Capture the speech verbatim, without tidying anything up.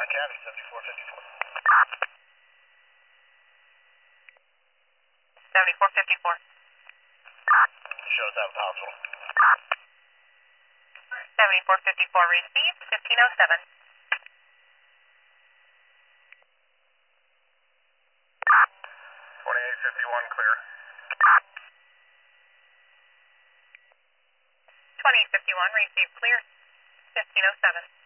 Cavity, seventy-four fifty-four. seventy-four fifty-four. Shows out of the hospital. seventy-four fifty-four received, fifteen oh seven. twenty-eight fifty-one clear. twenty-eight fifty-one received clear, fifteen oh seven.